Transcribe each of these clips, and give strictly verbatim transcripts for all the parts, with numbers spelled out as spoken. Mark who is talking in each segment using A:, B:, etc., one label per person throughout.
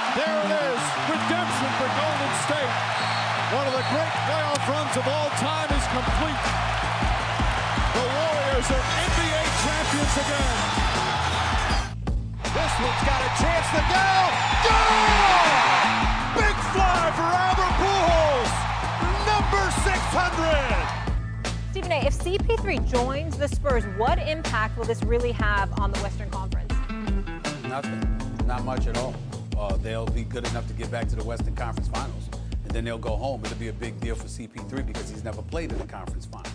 A: There it is. Redemption for Golden State. One of the great playoff runs of all time is complete. The Warriors are N B A champions again. This one's got a chance to go. Go! Big fly for Albert Pujols. Number six hundred.
B: Stephen A., if C P three joins the Spurs, what impact will this really have on the Western Conference?
C: Nothing. Not much at all. Uh, they'll be good enough to get back to the Western Conference Finals, and then they'll go home. It'll be a big deal for C P three because he's never played in the conference final.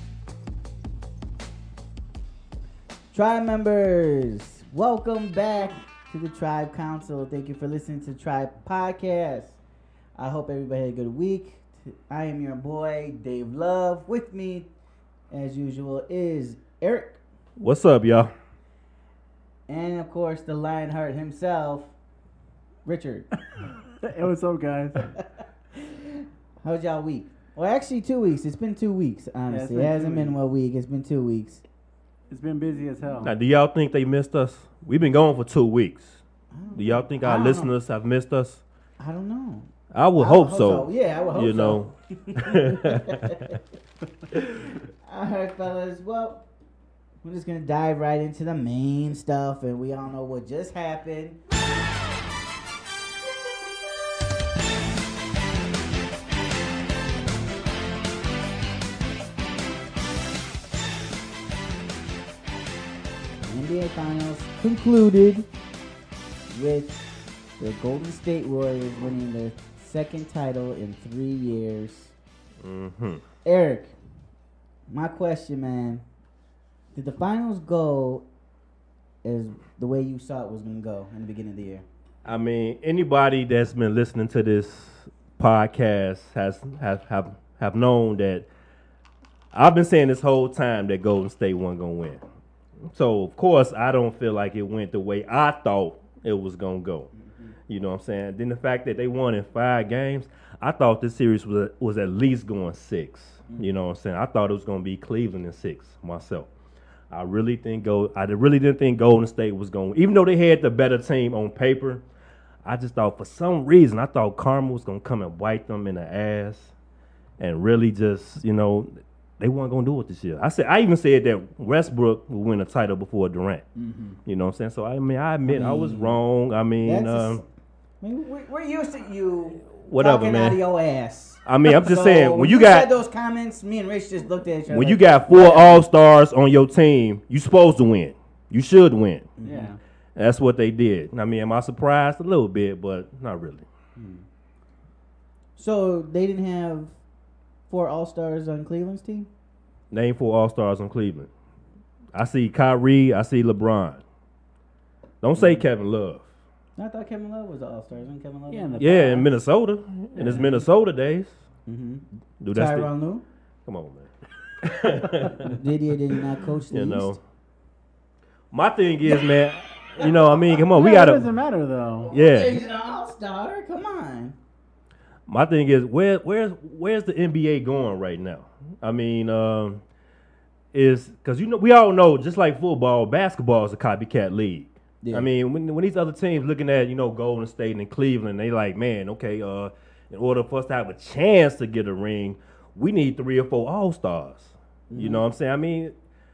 D: Tribe members, welcome back to the Tribe Council. Thank you for listening to Tribe Podcast. I hope everybody had a good week. I am your boy, Dave Love. With me, as usual, is Eric.
E: What's up, y'all?
D: And, of course, the Lionheart himself, Richard.
F: Hey, what's up, guys?
D: How's y'all week? Well, actually, two weeks. It's been two weeks, honestly.
F: Yeah,
D: it hasn't been one week. It's been two weeks.
F: It's been busy as hell.
E: Now, do y'all think they missed us? We've been going for two weeks. Do y'all think
D: I
E: our
D: don't
E: listeners have missed us?
D: I don't know.
E: I would
D: I
E: hope
D: would
E: so.
D: Yeah, I would hope
E: you
D: so.
E: know.
D: All right, fellas. Well, we're just going to dive right into the main stuff, and we all know what just happened. N B A Finals concluded with the Golden State Warriors winning their second title in three years.
E: Mm-hmm.
D: Eric, my question, man. Did the finals go as the way you saw it was going to go in the beginning of the year?
E: I mean, anybody that's been listening to this podcast has have have, have known that I've been saying this whole time that Golden State wasn't going to win. So, of course, I don't feel like it went the way I thought it was going to go. Mm-hmm. You know what I'm saying? Then the fact that they won in five games, I thought this series was was at least going six. Mm-hmm. You know what I'm saying? I thought it was going to be Cleveland in six myself. I really think go. I really didn't think Golden State was going. Even though they had the better team on paper, I just thought for some reason I thought Karma was going to come and bite them in the ass, and really just you know they weren't going to do it this year. I said I even said that Westbrook would win a title before Durant. Mm-hmm. You know what I'm saying? So I mean I admit I, mean, I was wrong. I mean, um,
D: a, I mean we're, we're used to you
E: whatever,
D: talking
E: man.
D: out of your ass.
E: I mean, I'm just
D: so
E: saying when, when
D: you,
E: you got
D: said those comments, me and Rich just looked at each other.
E: When
D: like,
E: you got four All Stars on your team, you supposed to win. You should win.
F: Yeah,
E: mm-hmm. That's what they did. I mean, am I surprised? A little bit, but not really.
D: Hmm. So they didn't have four All Stars on Cleveland's team?
E: Name four All Stars on Cleveland. I see Kyrie. I see LeBron. Don't say Kevin Love.
D: I thought Kevin Love was an All-Star. Isn't Kevin Love?
F: Yeah, in, the
E: yeah,
F: past.
E: in Minnesota. Yeah. In his Minnesota days.
D: Mm-hmm.
E: Dude, that's
D: Tyronn
E: the,
D: Lue?
E: Come on, man.
D: Did he or did he not coach the
E: You
D: East?
E: know. My thing is, man, you know, I mean, come on.
F: Yeah,
E: we got to.
F: It doesn't matter, though.
E: Yeah.
D: He's an All-Star. Come on.
E: My thing is, where, where's, where's the N B A going right now? I mean, um, is because you know we all know, just like football, basketball is a copycat league. Yeah. I mean, when when these other teams looking at, you know, Golden State and Cleveland, they like, man, okay, uh, in order for us to have a chance to get a ring, we need three or four All-Stars. Mm-hmm. You know what I'm saying? I mean,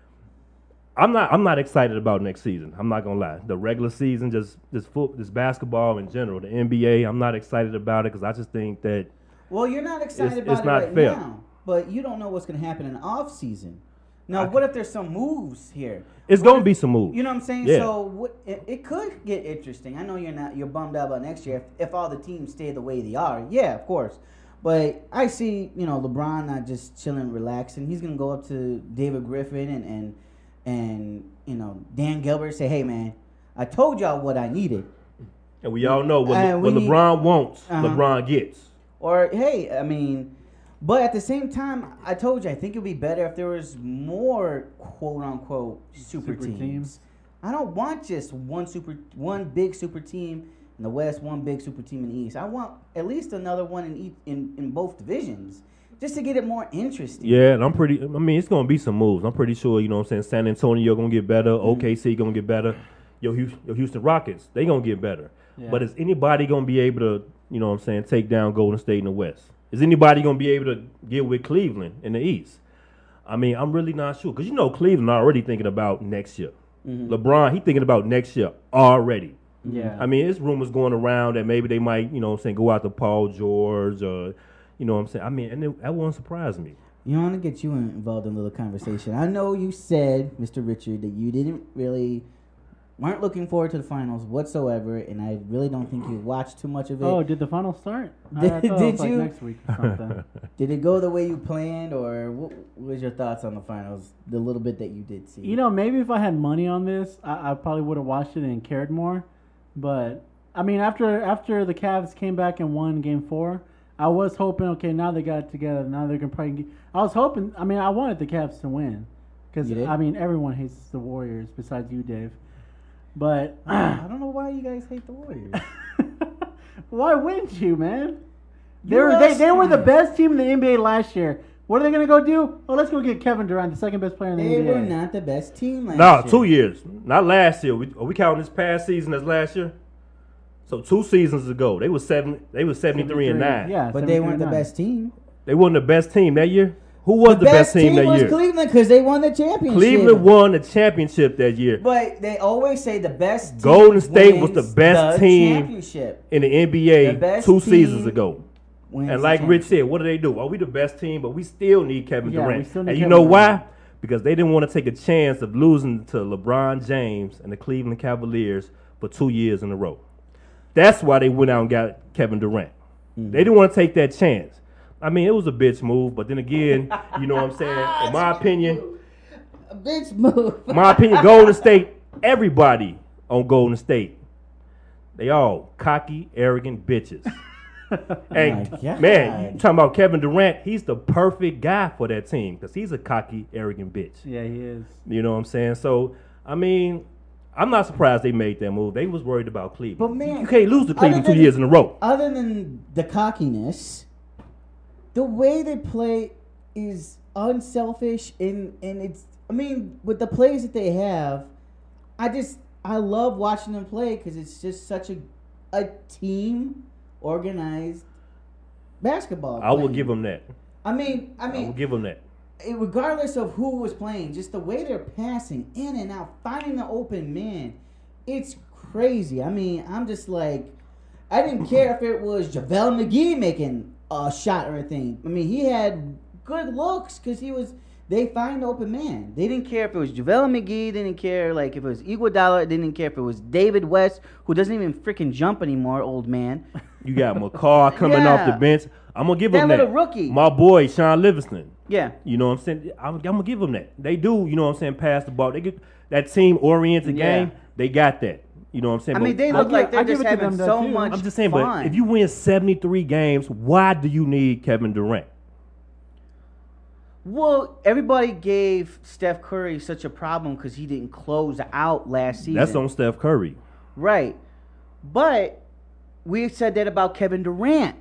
E: I'm not I'm not excited about next season. I'm not gonna lie. The regular season, just this foot, this basketball in general, the N B A, I'm not excited about it because I just think that.
D: Well, you're not excited
E: it's,
D: about
E: it's
D: it
E: not
D: right
E: fair.
D: now, but you don't know what's going to happen in the off season. Now, what if there's some moves here?
E: It's
D: what
E: going to
D: if,
E: be some moves.
D: You know what I'm saying?
E: Yeah.
D: So what, it, it could get interesting. I know you're not you're bummed out about next year if, if all the teams stay the way they are. Yeah, of course. But I see, you know, LeBron not just chilling, relaxing. He's going to go up to David Griffin and, and and you know Dan Gilbert, say, "Hey, man, I told y'all what I needed."
E: And we all know what,
D: uh,
E: Le- what
D: need,
E: LeBron wants,
D: uh-huh.
E: LeBron gets.
D: Or hey, I mean. But at the same time, I told you, I think it would be better if there was more quote-unquote super,
F: super
D: teams.
F: teams.
D: I don't want just one super, one big super team in the West, one big super team in the East. I want at least another one in each, in, in both divisions, just to get it more interesting.
E: Yeah, and I'm pretty. I mean, it's gonna be some moves. I'm pretty sure. You know what I'm saying? San Antonio gonna get better. Mm-hmm. O K C gonna get better. Your Houston, your Houston Rockets, they gonna get better.
F: Yeah.
E: But is anybody going to be able to, you know what I'm saying, take down Golden State in the West? Is anybody going to be able to get with Cleveland in the East? I mean, I'm really not sure. Because, you know, Cleveland already thinking about next year. Mm-hmm. LeBron, he thinking about next year already.
F: Yeah.
E: I mean, there's rumors going around that maybe they might, you know what I'm saying, go out to Paul George or, you know what I'm saying. I mean, and it, that won't surprise me.
D: You want to get you involved in a little conversation. I know you said, Mister Richard, that you didn't really weren't looking forward to the finals whatsoever, and I really don't think you watched too much of it.
F: Oh, did the finals start?
D: Did-
F: I, I thought
D: did
F: it was like
D: you?
F: next week or something.
D: Did it go the way you planned, or what was your thoughts on the finals? The little bit that you did see.
F: You know, maybe if I had money on this, I, I probably would have watched it and cared more. But I mean, after after the Cavs came back and won Game Four, I was hoping, okay, now they got it together. Now they're gonna probably. Get, I was hoping. I mean, I wanted the Cavs to win because
D: You did?
F: I mean, everyone hates the Warriors besides you, Dave. But
D: I don't know why you guys hate the Warriors.
F: why wouldn't you, man? They
D: You
F: were they,
D: lost-
F: they were the best team in the N B A last year. What are they gonna go do? Oh, let's go get Kevin Durant, the second best player in the
D: They
F: N B A.
D: were not the best team last
E: No,
D: year.
E: two years. Not last year. We, are we counting this past season as last year? So two seasons ago, they were seven. They were seventy-three and nine.
F: Yeah,
D: But they weren't the
F: seventy-three and nine.
D: best team.
E: They weren't the best team that year. Who was the, best, team, that
D: was
E: year?
D: Cleveland because they won the championship.
E: Cleveland won the championship that year.
D: But they always say the best team
E: Golden State was
D: wins
E: the best
D: the
E: team
D: championship.
E: in the N B
D: The
E: A
D: best
E: two
D: team
E: seasons ago.
D: Wins
E: And
D: the
E: like Rich
D: championship.
E: said, what do they do? Are we the best team? But we still need Kevin
F: Yeah, we
E: Durant.
F: still need
E: And you
F: Kevin
E: know why?
F: Durant.
E: Because they didn't want to take a chance of losing to LeBron James and the Cleveland Cavaliers for two years in a row. That's why they went out and got Kevin Durant.
D: Mm-hmm.
E: They didn't want to take that chance. I mean, it was a bitch move, but then again, you know what I'm saying? In my opinion,
D: A bitch move.
E: my opinion, Golden State, everybody on Golden State, they all cocky, arrogant bitches. And
D: My God.
E: man, you talking about Kevin Durant, he's the perfect guy for that team because he's a cocky, arrogant bitch.
F: Yeah, he is.
E: You know what I'm saying? So, I mean, I'm not surprised they made that move. They was worried about Cleveland.
D: But, man,
E: you can't lose to Cleveland
D: other
E: two
D: than-
E: years in a row.
D: Other than the cockiness, the way they play is unselfish and and it's. I mean, with the plays that they have, I just I love watching them play because it's just such a a team organized basketball.
E: I will
D: playing.
E: give them that.
D: I mean, I
E: I will
D: mean,
E: give them that.
D: it- regardless of who was playing, just the way they're passing in and out, finding the open man, it's crazy. I mean, I'm just like, I didn't care if it was JaVale McGee making a shot or anything. I mean, he had good looks because he was. They find the open man. They didn't care if it was JaVale McGee. They didn't care like if it was Iguodala. They didn't care if it was David West, who doesn't even freaking jump anymore, old man.
E: You got McCaw coming off the
D: Yeah.
E: bench. I'm gonna give
D: That
E: him that.
D: little rookie.
E: My boy Sean Livingston.
D: Yeah.
E: You know what I'm saying? I'm, I'm gonna give them that. They do. You know what I'm saying? Pass the ball. They get that team oriented
D: Yeah.
E: game. They got that. You know what I'm saying?
D: I mean,
E: But
D: they
F: I
D: look
F: give-
D: like
F: I
D: they're
F: give
D: just
F: it to
D: having
F: them, though,
D: so
F: too.
D: much
E: I'm just saying.
D: fun.
E: But if you win seventy-three games, why do you need Kevin Durant?
D: Well, everybody gave Steph Curry such a problem because he didn't close out last season.
E: That's on Steph Curry.
D: Right. But we said that about Kevin Durant.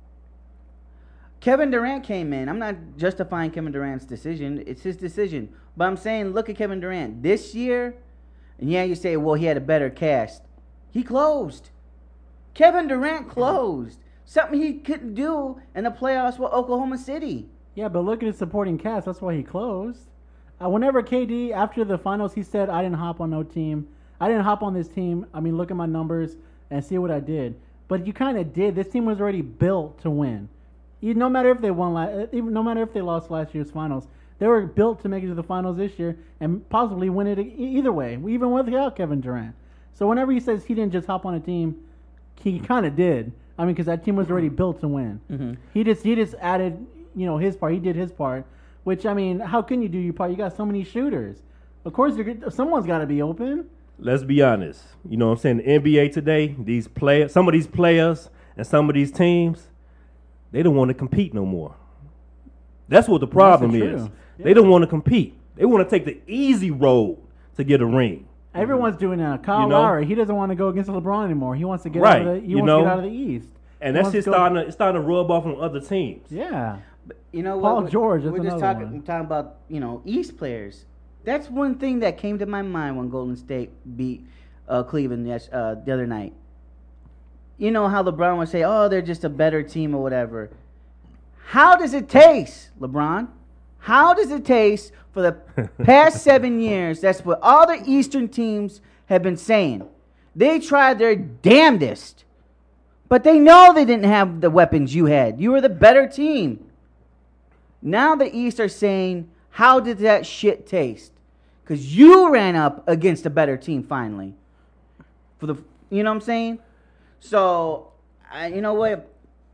D: Kevin Durant came in. I'm not justifying Kevin Durant's decision. It's his decision. But I'm saying, look at Kevin Durant. This year, and yeah, you say, well, he had a better cast. He closed. Kevin Durant closed. Something he couldn't do in the playoffs with Oklahoma City.
F: Yeah, but look at his supporting cast. That's why he closed. Uh, whenever K D, after the finals, he said, I didn't hop on no team. I didn't hop on this team. I mean, look at my numbers and see what I did. But you kind of did. This team was already built to win. You, no matter if they won, la- even no matter if they lost last year's finals, they were built to make it to the finals this year and possibly win it e- either way, even without Kevin Durant. So whenever he says he didn't just hop on a team, he kind of did. I mean, because that team was already built to win.
D: Mm-hmm.
F: He just he just added, you know, his part. He did his part. Which I mean, how can you do your part? You got so many shooters. Of course, you're, good- someone's got to be open.
E: Let's be honest. You know what I'm saying? The N B A today, these players, some of these players and some of these teams, they don't want to compete no more. That's what the problem
F: That's
E: is.
F: true.
E: They don't want to compete. They want to take the easy road to get a ring.
F: Everyone's doing that. Kyle
E: You know?
F: Lowry, he doesn't want to go against LeBron anymore. He wants to get
E: Right.
F: out of the. He
E: You
F: wants
E: know?
F: to get out of the East.
E: And
F: He
E: that's
F: wants
E: just
F: to go-
E: starting to, it's starting to rub off on other teams.
F: Yeah.
D: But you know
F: Paul
D: what? we're-
F: George, that's
D: We're just
F: another
D: talking
F: one.
D: talking about you know East players. That's one thing that came to my mind when Golden State beat uh, Cleveland yes, uh, the other night. you know how LeBron would say, "Oh, they're just a better team or whatever." How does it taste, LeBron? How does it taste for the past seven years? That's what all the Eastern teams have been saying. They tried their damnedest, but they know they didn't have the weapons you had. You were the better team. Now the East are saying, how did that shit taste? Because you ran up against a better team finally. For the, you know what I'm saying? So, I, you know what?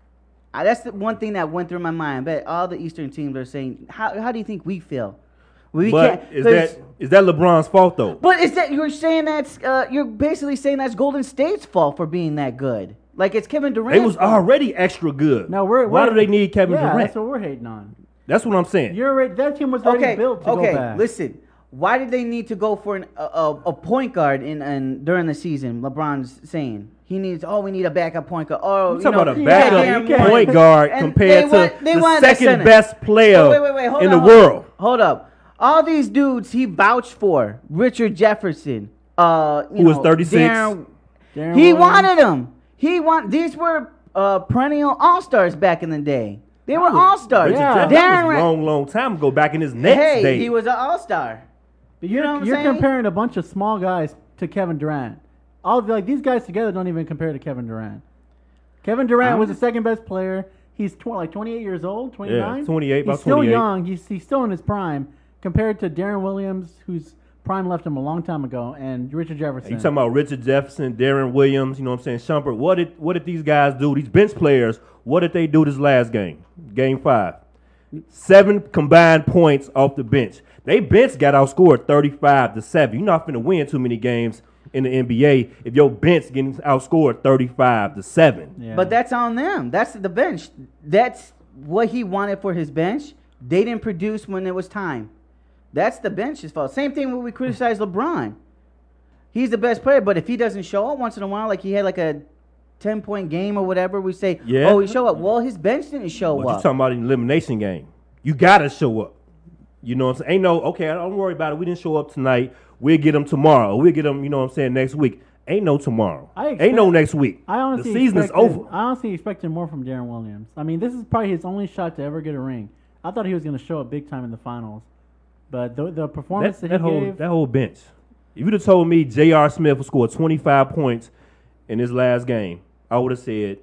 D: I, that's the one thing that went through my mind. But all the Eastern teams are saying, how how do you think we feel? We
E: but
D: can't,
E: is that is that LeBron's fault though?
D: But is that you're saying that's uh, you're basically saying that's Golden State's fault for being that good? Like it's Kevin Durant.
E: They was already extra good.
F: No, we're,
E: Why
F: we're,
E: do they need Kevin
F: yeah,
E: Durant?
F: That's what we're hating on.
E: That's what I'm saying.
F: You're right, that team was already
D: okay.
F: built to
D: okay,
F: go back.
D: listen. Why did they need to go for an, a, a, a point guard in, in during the season? LeBron's saying he needs. Oh, we need a backup point guard. Oh,
E: I'm
D: you
E: talking
D: know,
E: about a
D: you
E: backup
D: got Darren
E: point
D: Moore.
E: guard
D: And
E: compared
D: they want-
E: to
D: they
E: the
D: wanted a
E: second
D: center.
E: best player
D: Oh, wait, wait, wait, hold
E: in
D: on,
E: the
D: hold on.
E: world.
D: Hold up. All these dudes he vouched for. Richard Jefferson. Uh, you
E: Who was
D: know,
E: thirty-six.
D: Darren-
F: Darren
D: he
F: Williams.
D: wanted them. He want. These were uh, perennial all stars back in the day. They were all stars.
E: Richard
F: Yeah.
E: Jefferson, that
D: Darren
E: was a
D: Ra-
E: long, long time ago, back in his next
D: Hey,
E: day.
D: he was an all star.
F: But
D: You
F: you're,
D: know what I'm
F: you're
D: saying?
F: comparing a bunch of small guys to Kevin Durant. All of, like these guys together don't even compare to Kevin Durant. Kevin Durant was the second best player. He's tw- like twenty-eight years old, twenty-nine.
E: Yeah, twenty-eight,
F: He's
E: about
F: still
E: twenty-eight.
F: young. He's he's still in his prime compared to Darren Williams, whose prime left him a long time ago, and Richard Jefferson.
E: You talking about Richard Jefferson, Darren Williams, you know what I'm saying, Shumpert. What did what did these guys do? These bench players, what did they do this last game? Game five. Seven combined points off the bench. They bench got outscored thirty-five to seven. You're not finna win too many games in the N B A if your bench getting outscored thirty-five to seven.
F: Yeah.
D: But that's on them. That's the bench. That's what he wanted for his bench. They didn't produce when it was time. That's the bench's fault. Same thing when we criticize LeBron. He's the best player, but if he doesn't show up once in a while, like he had like a ten-point game or whatever, we say,
E: Yeah.
D: oh, he showed up. Well, his bench didn't show
E: But you're
D: up.
E: talking about an elimination game. You gotta show up. You know what I'm saying? Ain't no, okay, don't worry about it. We didn't show up tonight. We'll get them tomorrow. We'll get them, you know what I'm saying, next week. Ain't no tomorrow.
F: I
E: Ain't no
F: expect-
E: next week.
F: I honestly
E: the season is
F: expected-
E: over.
F: I honestly expected more from Darren Williams. I mean, this is probably his only shot to ever get a ring. I thought he was going to show up big time in the finals, but the, the performance
E: That,
F: that,
E: that
F: he
E: whole
F: gave.
E: that whole bench. If you'd have told me J R. Smith would score twenty-five points in his last game, I would have said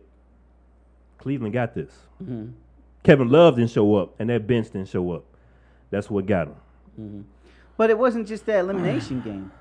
E: Cleveland got this.
D: Mm-hmm.
E: Kevin Love didn't show up, and that bench didn't show up. That's what got him.
D: But it wasn't just that elimination game.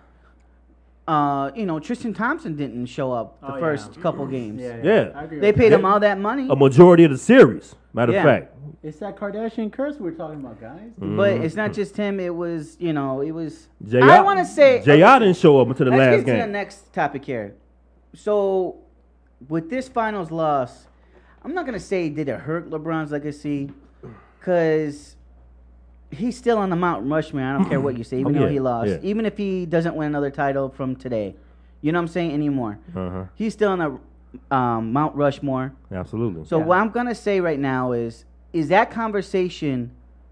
D: Uh, you know, Tristan Thompson didn't show up the
F: Oh, yeah.
D: first couple games.
F: yeah,
E: Yeah.
F: I agree
D: They
F: with
D: paid
E: Yeah.
D: him all that money.
E: A majority of the series, matter
D: Yeah.
E: of fact.
F: that. It's that Kardashian curse we were talking about, guys.
D: But it's not just him. It was, you know, it was.
E: J R
D: I want to say.
E: J R didn't show up until the
D: Let's
E: last
D: get to the
E: game.
D: next topic here. So, with this finals loss, I'm not gonna say did it hurt LeBron's legacy, because he's still on the Mount Rushmore. I don't care what you say, even
E: Oh,
D: though
E: yeah,
D: he lost,
E: yeah.
D: even if he doesn't win another title from today. You know what I'm saying anymore?
E: Uh-huh.
D: He's still on the um, Mount Rushmore.
E: Absolutely.
D: So
F: Yeah.
D: what I'm gonna say right now is, is that conversation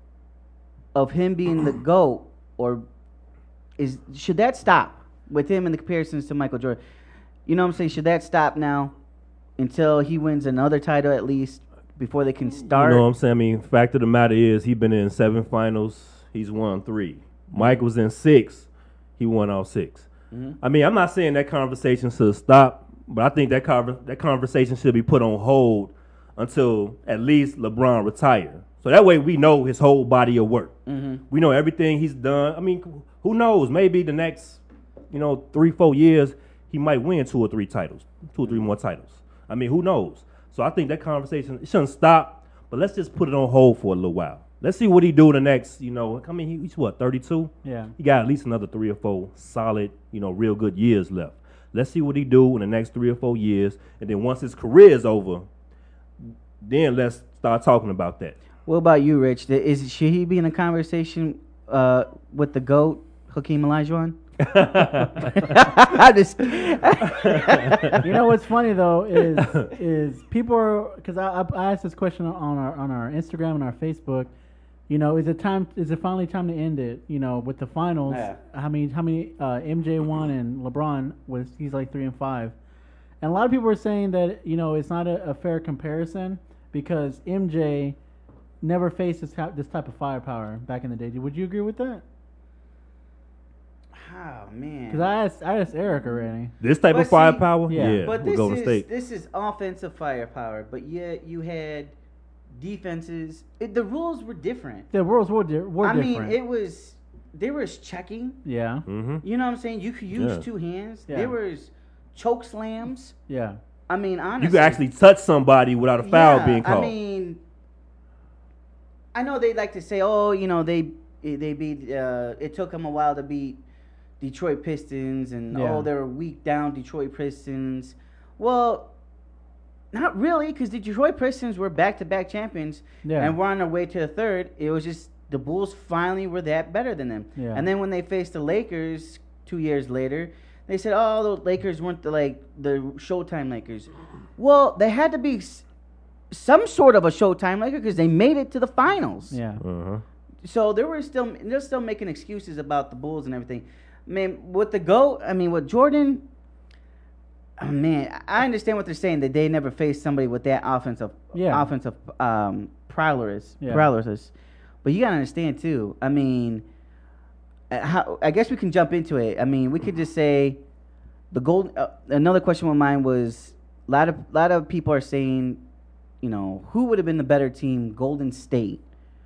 D: of him being the GOAT, or is should that stop with him in the comparisons to Michael Jordan? You know what I'm saying? Should that stop now until he wins another title at least before they can start?
E: You know what I'm saying? I mean, fact of the matter is, he's been in seven finals. He's won three. Mike was in six. He won all six.
D: Mm-hmm.
E: I mean, I'm not saying that conversation should stop, but I think that conver- that conversation should be put on hold until at least LeBron retire. So that way we know his whole body of work.
D: Mm-hmm.
E: We know everything he's done. I mean, who knows? Maybe the next, you know, three, four years, he might win two or three titles, two or three more titles. I mean, who knows? So I think that conversation, it shouldn't stop, but let's just put it on hold for a little while. Let's see what he do the next, you know, I mean, he- he's what, thirty-two?
F: Yeah.
E: He got at least another three or four solid, you know, real good years left. Let's see what he do in the next three or four years, and then once his career is over, then let's start talking about that.
D: What about you, Rich? Is should he be in a conversation uh, with the GOAT, Hakeem Olajuwon? I just
F: You know what's funny though is is people are because I, I I asked this question on our on our Instagram and our Facebook. You know, is it time? Is it finally time to end it? You know, with the finals,
D: Yeah.
F: how many how many uh, M J won and LeBron was he's like three and five, And a lot of people are saying that, you know, it's not a, a fair comparison because M J never faced this, type- this type of firepower back in the day. Would you agree with that?
D: Oh man.
F: Because I asked, I asked Eric already.
E: This type
D: But
E: of
D: see-
E: firepower,
F: Yeah.
E: yeah,
D: But
E: we'll
D: this
E: go to
D: is
E: state.
D: this is offensive firepower, but yet you had defenses. It, the rules were different.
F: The rules were, di- were
D: I
F: different.
D: mean, it was there was checking.
F: yeah,
E: Mm-hmm.
D: You know what I'm saying? You could use
E: Yeah.
D: two hands.
F: Yeah.
D: There was choke slams.
F: yeah.
D: I mean, honestly,
E: You could actually touch somebody without a foul
D: yeah,
E: being called.
D: I mean, I know they like to say, "Oh, you know, they they beat. Uh, it took them a while to beat Detroit Pistons, and
F: Yeah.
D: oh, they're weak down Detroit Pistons." Well, not really, because the Detroit Pistons were back-to-back champions,
F: Yeah.
D: and were on their way to the third. It was just the Bulls finally were that better than them.
F: Yeah.
D: And then when they faced the Lakers two years later, they said, "Oh, the Lakers weren't the like the Showtime Lakers." Well, they had to be s- some sort of a Showtime Laker because they made it to the finals.
F: Yeah.
E: Uh-huh.
D: So they were still they're still making excuses about the Bulls and everything. I mean, with the GOAT, I mean, with Jordan, oh, man, I understand what they're saying that they never faced somebody with that offensive
F: Yeah.
D: offensive um, prowess,
F: Yeah.
D: prowess. But you gotta understand too. I mean, uh, how, I guess we can jump into it. I mean, we could just say the gold. Uh, another question of mine was a lot of lot of people are saying, you know, who would have been the better team, Golden State,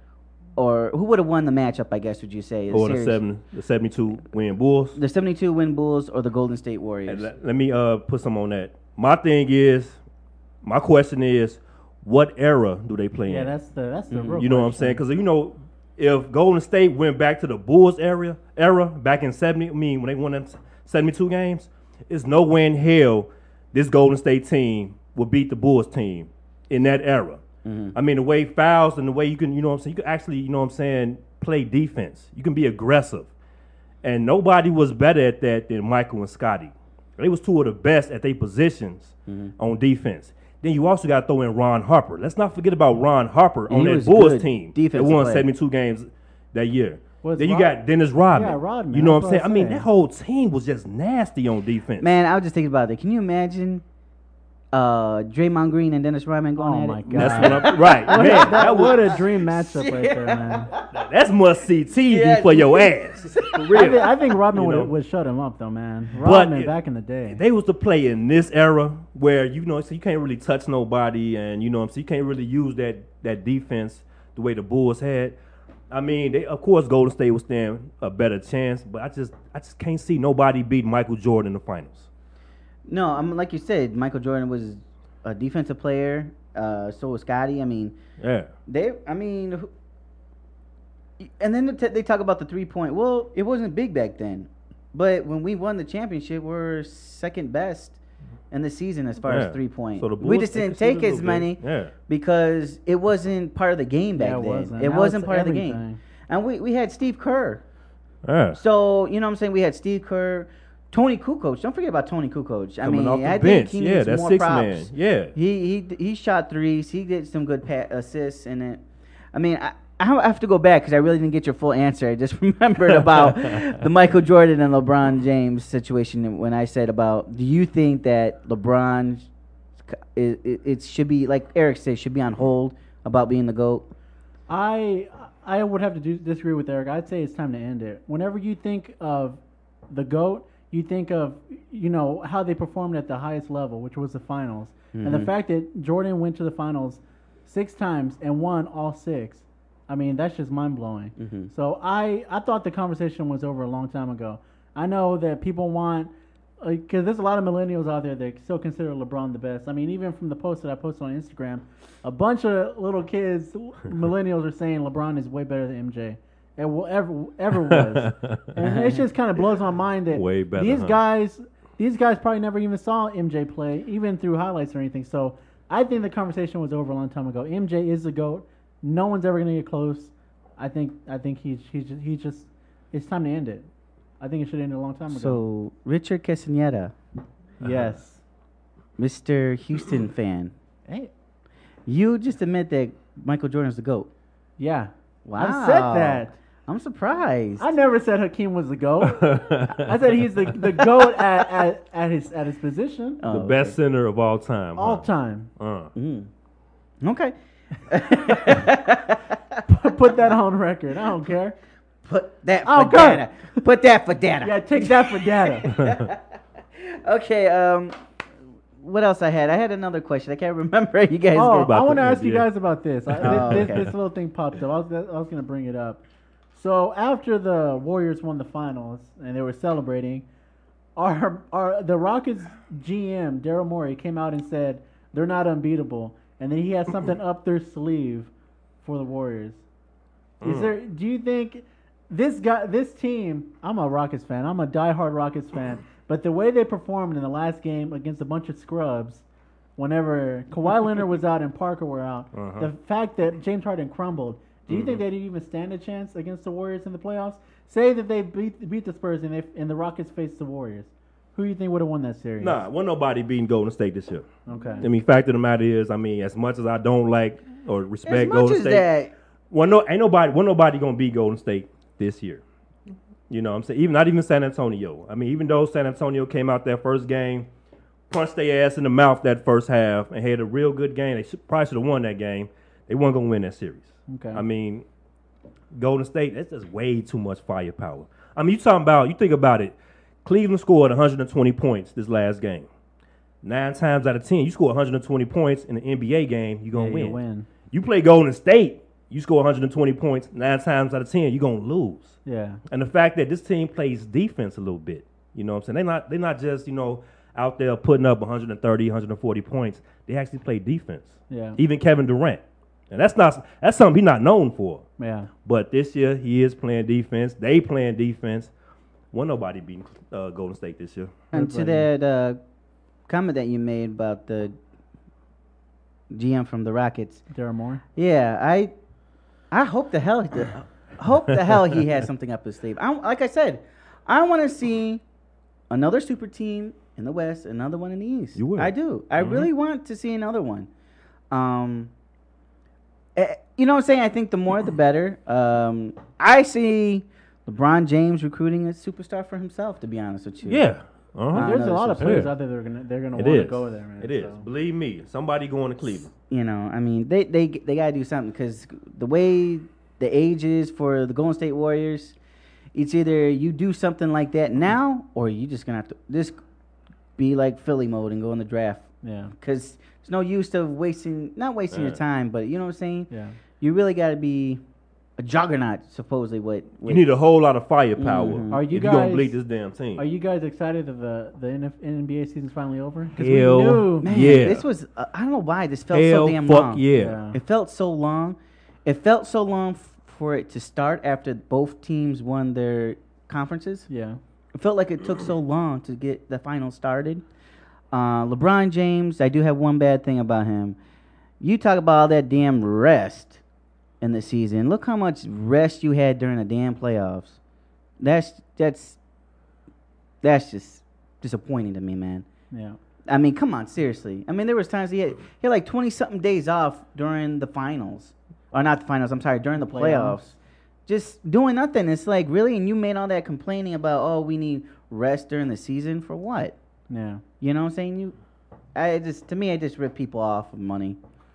D: or who would have won the matchup? I guess would you say
E: Or the
D: series?
E: seven, the seventy-two win Bulls.
D: the seventy-two win Bulls or the Golden State
E: And
D: Warriors?
E: let, let me uh put some on that. My thing is, my question is, what era do they play
F: Yeah,
E: in?
F: that's the that's the real
E: You know what I'm
F: question.
E: saying? Because you know, if Golden State went back to the Bulls area era back in seventy, I mean when they won them seventy-two games, it's no way in hell this Golden State team would beat the Bulls team in that era.
D: Mm-hmm.
E: I mean the way fouls and the way you can, you know what I'm saying, you can actually, you know what I'm saying, play defense. You can be aggressive, and nobody was better at that than Michael and Scotty. They was two of the best at their positions
D: Mm-hmm.
E: on defense. Then you also got to throw in Ron Harper. Let's not forget about Ron Harper
D: And
E: on
D: he
E: that
D: was
E: Bulls
D: good
E: team that
D: defensive
E: won
D: player.
E: seventy-two games that year.
F: Was
E: then you
F: Rod-
E: got Dennis Rodman.
F: Yeah, Rodman,
E: You know what
F: that's
E: I'm saying?
F: what
E: I
F: I
E: mean,
F: said.
E: that whole team was just nasty on defense.
D: Man, I was just thinking about that. Can you imagine uh, Draymond Green and Dennis Rodman going
F: Oh
D: at
F: my
D: it?
F: God.
E: That's what I'm right, man.
F: that,
E: That
F: what
E: was
F: a dream matchup right there, man.
E: that's must see T V
D: Yeah.
E: for your ass. For
F: I
E: real.
F: think, I think Rodman
E: You
F: would
E: know?
F: would shut him up though, man. Rodman
E: it-
F: back in the day.
E: They was to play in this era where you know, so you can't really touch nobody, and you know, what I'm saying, you can't really use that that defense the way the Bulls had. I mean, they, of course, Golden State would stand a better chance, but I just I just can't see nobody beat Michael Jordan in the finals.
D: No, I mean, like you said, Michael Jordan was a defensive player. Uh, so was Scotty. I mean,
E: Yeah,
D: they. I mean, who- and then they t- they talk about the three point. Well, it wasn't big back then, but when we won the championship, we're second best in the season as far
E: Yeah.
D: as three point.
E: So the
D: we
E: Bulls,
D: just
E: they
D: didn't
E: conceded
D: take
E: a
D: as
E: little
D: many
E: bit. Yeah.
D: because it wasn't part of the game back
F: Yeah, it
D: then.
F: wasn't.
D: It
F: Now
D: wasn't
F: it's
D: part of the game.
F: everything.
D: And we, we had Steve Kerr.
E: yeah.
D: So, you know what I'm saying? We had Steve Kerr, Tony Kukoc. Don't forget about Tony Kukoc. I
E: Coming
D: mean,
E: off the
D: I
E: bench,
D: think he
E: yeah,
D: needs
E: that's
D: more
E: six
D: props.
E: man, yeah.
D: He he he shot threes. He did some good pa- assists in it. I mean, I, I have to go back because I really didn't get your full answer. I just remembered about the Michael Jordan and LeBron James situation when I said about, do you think that LeBron it, it, it should be, like Eric said, should be on hold about being the GOAT?
F: I I would have to do, disagree with Eric. I'd say it's time to end it. Whenever you think of the GOAT, you think of, you know, how they performed at the highest level, which was the finals. And the
D: Mhm.
F: fact that Jordan went to the finals six times and won all six, I mean, that's just mind-blowing.
D: Mhm.
F: So I, I thought the conversation was over a long time ago. I know that people want, because there's a lot of millennials out there that still consider LeBron the best. I mean, even from the post that I posted on Instagram, a bunch of little kids, millennials, are saying LeBron is way better than M J. It will ever ever was, and it just kind of blows my mind that
E: Way better,
F: these
E: huh?
F: guys, these guys probably never even saw M J play, even through highlights or anything. So I think the conversation was over a long time ago. M J is the GOAT. No one's ever gonna get close. I think I think he's he's just, he's just it's time to end it. I think it should end a long time ago.
D: So, Richard Castaneda,
F: yes.
D: Mister Houston fan,
F: Hey,
D: you just admit that Michael Jordan's the GOAT.
F: yeah.
D: Wow.
F: I said that.
D: I'm surprised.
F: I never said Hakeem was the GOAT. I said he's the, the GOAT at, at, at his at his position.
D: Oh,
E: The
D: okay.
E: best center of all time.
F: All
E: huh?
F: time.
E: Uh.
D: Mm. Okay.
F: Put that on record. I don't care.
D: Put that
F: Oh,
D: for
F: good.
D: data. Put that for data.
F: Yeah, take that for data.
D: Okay. Um, what else I had? I had another question. I can't remember. You guys.
F: Oh,
D: go.
E: about
F: I want to
E: the
F: ask you
E: N B A.
F: guys about this. I,
D: Oh,
F: this,
D: okay.
F: this. This little thing popped up. I was, I was going to bring it up. So after the Warriors won the finals and they were celebrating, our, our the Rockets G M Daryl Morey came out and said they're not unbeatable, and then he has something up their sleeve for the Warriors. Is
E: Mm.
F: there? Do you think this guy, this team? I'm a Rockets fan. I'm a diehard Rockets fan. But the way they performed in the last game against a bunch of scrubs, whenever Kawhi Leonard was out and Parker were out,
E: Uh-huh.
F: the fact that James Harden crumbled. Do you think
E: Mhm.
F: they didn't even stand a chance against the Warriors in the playoffs? Say that they beat beat the Spurs and they and the Rockets faced the Warriors. Who do you think would have won that series?
E: Nah, wasn't nobody beating Golden State this year.
F: Okay.
E: I mean, fact of the matter is, I mean, as much as I don't like or
D: As
E: respect
D: much
E: Golden
D: as
E: State,
D: that.
E: well, no, ain't nobody, well, nobody gonna beat Golden State this year. You know what I'm saying? Even not even San Antonio. I mean, even though San Antonio came out that first game, punched their ass in the mouth that first half, and had a real good game, they should, probably should have won that game. They weren't gonna win that series.
F: Okay.
E: I mean, Golden State, that's just way too much firepower. I mean, you talking about, you think about it. Cleveland scored one hundred twenty points this last game. Nine times out of ten, you score one hundred twenty points in an N B A game, you're
F: Yeah,
E: gonna
F: you
E: win.
F: win.
E: You play Golden State, you score one hundred twenty points, nine times out of ten, you're gonna lose.
F: Yeah.
E: And the fact that this team plays defense a little bit, you know what I'm saying? They're not they're not just, you know, out there putting up one hundred thirty, one hundred forty points. They actually play defense.
F: Yeah.
E: Even Kevin Durant. And that's not that's something he's not known for.
F: Yeah.
E: But this year he is playing defense. They playing defense. Won't nobody beating uh, Golden State this year.
D: And to that uh, comment that you made about the G M from the Rockets,
F: Daryl Morey.
D: yeah, I, I hope the hell, the, hope the hell he has something up his sleeve. I, like I said, I want to see another super team in the West, another one in the East.
E: You will.
D: I do. I
E: Mhm.
D: really want to see another one. Um, eh, you know what I'm saying? I think the more the better. Um, I see LeBron James recruiting a superstar for himself. To be honest with you.
E: Yeah. Uh-huh.
D: I
F: There's
D: know
F: a lot
D: this
F: of
D: is
F: players
E: fair.
F: out there that are gonna they're gonna
E: It
F: want to
E: is.
F: go there, man.
E: It is.
F: so.
E: Believe me. Somebody going to Cleveland.
D: You know, I mean, they they they gotta do something because the way the age is for the Golden State Warriors, it's either you do something like that now, or you just gonna have to just be like Philly mode and go in the draft.
F: Yeah.
D: Because there's no use of wasting, not wasting your
E: Yeah.
D: time, but you know what I'm saying.
F: Yeah.
D: You really gotta be a juggernaut, supposedly. What,
E: You
D: what
E: need a whole lot of firepower.
D: Mhm.
F: Are you
E: if you're gonna
F: guys-
E: bleed this damn team.
F: Are you guys excited that the the N F N B A season's finally over? 'Cause
E: Hell
F: we knew.
D: man,
E: Yeah.
D: this was uh, I don't know why this felt
E: Hell
D: so damn
E: fuck
D: long.
E: yeah.
F: Yeah.
D: It felt so long. It felt so long f- for it to start after both teams won their conferences.
F: Yeah.
D: It felt like it took so long to get the final started. Uh, LeBron James, I do have one bad thing about him. You talk about all that damn rest in the season. Look how much rest you had during the damn playoffs. That's that's that's just disappointing to me, man.
F: Yeah.
D: I mean, come on, seriously. I mean, there was times he had, he had like twenty something days off during the finals, or not the finals. I'm sorry, during the playoffs.
F: Playoffs.
D: Just doing nothing. It's like, really, and you made all that complaining about, oh, we need rest during the season for what?
F: Yeah.
D: You know what I'm saying? You, I just to me, I just rip people off of money.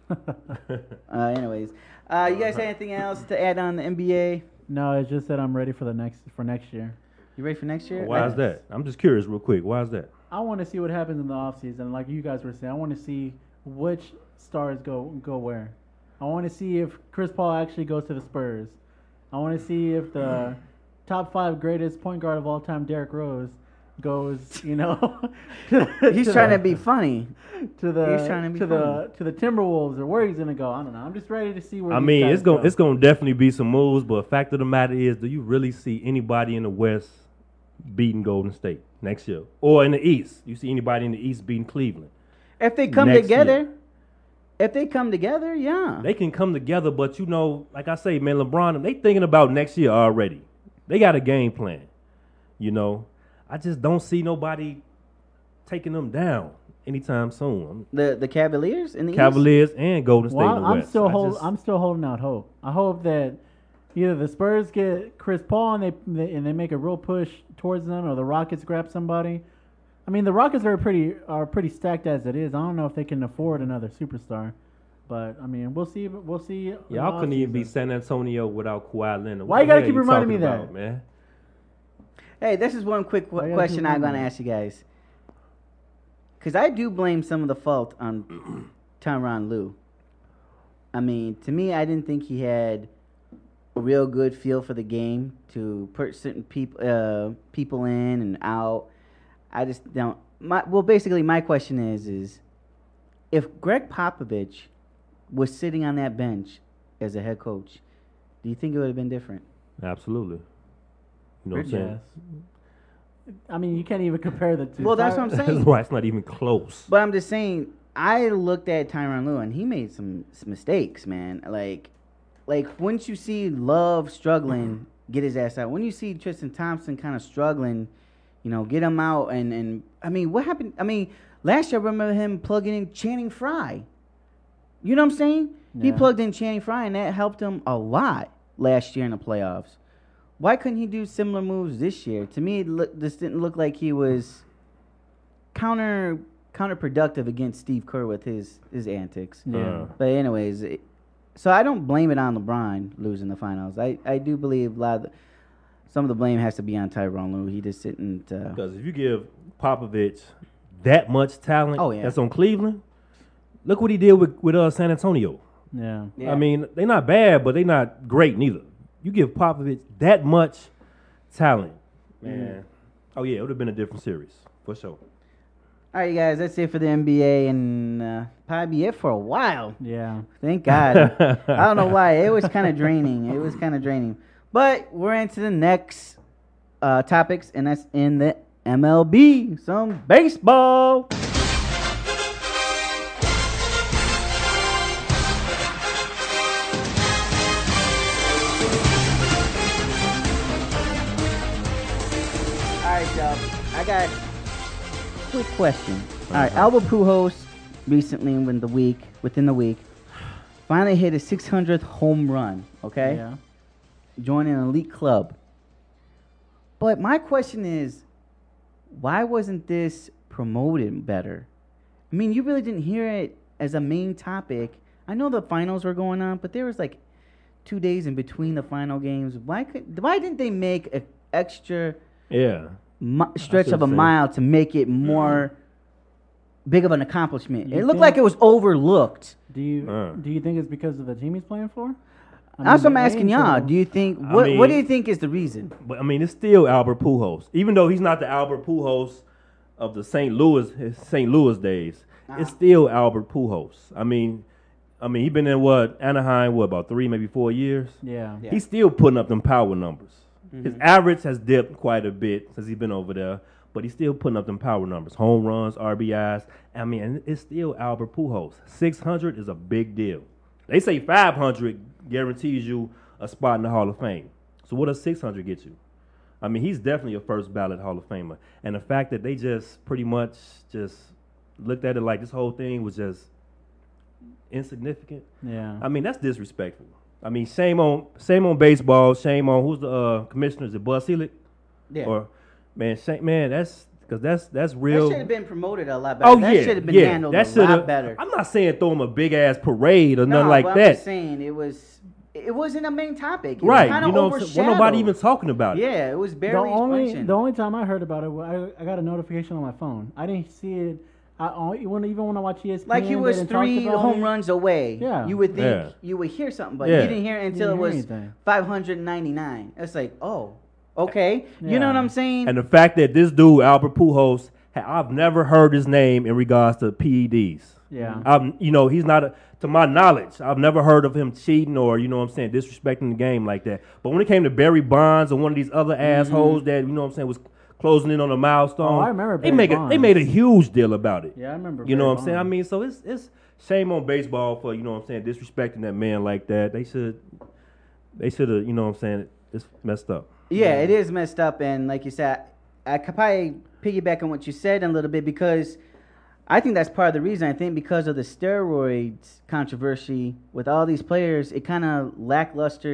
D: Uh, anyways, uh, you guys have anything else to add on the N B A?
F: No, it's just that I'm ready for the next for next year.
D: You ready for next year?
E: Why
D: I-
E: is that? I'm just curious, real quick. Why is that?
F: I want to see what happens in the offseason. Like you guys were saying, I want to see which stars go go where. I want to see if Chris Paul actually goes to the Spurs. I want to see if the top five greatest point guard of all time, Derrick Rose, goes. You know, to,
D: He's
F: to
D: trying
F: the,
D: to be funny.
F: to the
D: he's trying to be
F: to the to the Timberwolves or where he's gonna go. I don't know. I'm just ready to see where.
E: I
F: these
E: mean,
F: guys
E: it's gonna
F: go.
E: it's gonna definitely be some moves, but fact of the matter is, do you really see anybody in the West beating Golden State next year, or in the East? You see anybody in the East beating Cleveland?
D: If they come
E: Next
D: together,
E: year.
D: if they come together, yeah.
E: They can come together, but you know, like I say, man, LeBron, they thinking about next year already. They got a game plan. You know, I just don't see nobody taking them down anytime soon.
D: The the Cavaliers in the East?
E: Cavaliers and Golden State
F: Well,
E: in the
F: I'm
E: West.
F: still
E: I
F: hold,
E: just-
F: I'm still holding out hope. I hope that either the Spurs get Chris Paul and they, they and they make a real push towards them, or the Rockets grab somebody. I mean, the Rockets are pretty are pretty stacked as it is. I don't know if they can afford another superstar, but I mean, we'll see. We'll see.
E: Y'all couldn't even beat San Antonio without Kawhi Leonard.
F: Why
E: What
F: you gotta
E: the hell
F: keep reminding me
E: talking
F: that?
E: about, man?
D: Hey, this is one quick
F: Why
D: qu-
F: you gotta
D: question
F: keep
D: I'm going to
F: reminding me?
D: ask you guys. Because I do blame some of the fault on Tyronn Lue. I mean, to me, I didn't think he had a real good feel for the game to put certain people uh, people in and out. I just don't. My well, basically, my question is: is if Greg Popovich was sitting on that bench as a head coach, do you think it would have been different?
E: Absolutely. You know what I'm saying?
F: Yes. I mean, you can't even compare the two.
D: Well, that's what I'm
E: That's
D: saying.
E: why it's not even close.
D: But I'm just saying, I looked at Tyronn Lue and he made some, some mistakes, man. Like, like once you see Love struggling, get his ass out. When you see Tristan Thompson kind of struggling, you know, get him out. And, and I mean, what happened? I mean, last year I remember him plugging in Channing Frye. You know what I'm saying? He
F: Yeah.
D: plugged in Channing Frye, and that helped him a lot last year in the playoffs. Why couldn't he do similar moves this year? To me, it look, this didn't look like he was counter counterproductive against Steve Kerr with his, his antics.
F: Yeah.
E: Uh,
D: But anyways, it, so I don't blame it on LeBron losing the finals. I, I do believe a lot of the, some of the blame has to be on Tyronn Lue. He just didn't. Uh,
E: Because if you give Popovich that much talent
D: Oh, yeah.
E: that's on Cleveland, look what he did with, with uh, San Antonio.
F: Yeah.
D: yeah.
E: I mean, they're not bad, but they're not great neither. You give Popovich that much talent, man. Oh, yeah, it would have been a different series, for sure.
D: all right, you guys, that's it for the N B A, and uh, probably be it for a while.
F: Yeah.
D: Thank God. I don't know why. It was kind of draining. It was kind of draining. But we're into the next uh, topics, and that's in the M L B. Some baseball. All right, y'all. I got a quick question. All right, Albert Pujols recently, in the week, within the week, finally hit his six hundredth home run. Okay,
F: Yeah.
D: joining an elite club. But my question is, why wasn't this promoted better? I mean, you really didn't hear it as a main topic. I know the finals were going on, but there was like two days in between the final games. Why could? Why didn't they make an extra
E: Yeah.
D: mi- stretch
E: see
D: of a
E: what you're saying.
D: mile to make it more big of an accomplishment?
F: You
D: It looked
F: think-
D: like it was overlooked.
F: Do you
E: Uh.
F: do you think it's because of the team he's playing for? I
D: That's what
F: mean,
D: I'm
F: they
D: asking
F: ain't
D: y'all.
F: so-
D: Do you think
E: I
D: what? what do
E: mean-
D: you think is the reason?
E: But, I mean, it's still Albert Pujols. Even though he's not the Albert Pujols of the Saint Louis his Saint Louis days, it's still Albert Pujols. I mean, I mean, he's been in what, Anaheim, what, about three, maybe four years?
F: Yeah.
D: Yeah.
E: He's still putting up them power numbers. His average has dipped quite a bit since he's been over there, but he's still putting up them power numbers, home runs, R B Is. I mean, and it's still Albert Pujols. six hundred is a big deal. They say five hundred guarantees you a spot in the Hall of Fame. So what does six hundred get you? I mean, he's definitely a first ballot Hall of Famer. And the fact that they just pretty much just looked at it like this whole thing was just insignificant.
F: Yeah.
E: I mean, that's disrespectful. I mean, shame on shame on baseball. Shame on who's the uh, commissioner? Is it Buzz Selig?
D: Yeah.
E: Or man, shame, man, that's because that's that's
D: That
E: real.
D: should have been promoted a lot better.
E: Oh
D: that
E: yeah,
D: should have been
E: yeah.
D: handled
E: that
D: a
E: shoulda-
D: lot better.
E: I'm not saying throw him a big ass parade or
D: no,
E: nothing like
D: but
E: that.
D: I'm just saying it was. It wasn't a main topic. It
E: Right?
D: Was
E: You know, what I'm saying? Well, nobody even talking about it.
D: Yeah, it was
F: The
D: barely
F: only
D: mentioned.
F: the only time I heard about it, I, I got a notification on my phone. I didn't see it. I only, when even when I watch E S P N,
D: like he
F: they
D: was
F: didn't talk
D: three
F: about
D: home
F: it.
D: runs away.
F: Yeah.
D: You would think
E: Yeah.
D: you would hear something, but
E: Yeah.
D: you didn't hear it until
F: Didn't
D: it
F: hear
D: was
F: anything.
D: five hundred ninety-nine. It's like, oh, okay. You know
F: Yeah.
D: what I'm saying?
E: And the fact that this dude Albert Pujols, ha- I've never heard his name in regards to P E Ds.
F: Yeah.
E: Um, you know, he's not, a, to my knowledge, I've never heard of him cheating or, you know what I'm saying, disrespecting the game like that. But when it came to Barry Bonds or one of these other assholes that, you know what I'm saying, was closing in on a milestone,
F: Oh, I remember
E: they
F: Barry
E: make a, they
F: Bonds.
E: made a huge deal about it.
F: Yeah, I remember.
E: You know
F: Barry
E: what I'm saying? I
F: Bonds.
E: mean, so it's it's shame on baseball for, you know what I'm saying, disrespecting that man like that. They should, they should have, you know what I'm saying, it's messed up.
D: Yeah, it is messed up, and like you said, I could probably piggyback on what you said a little bit because I think that's part of the reason. I think because of the steroids controversy with all these players, it kind of lacklustered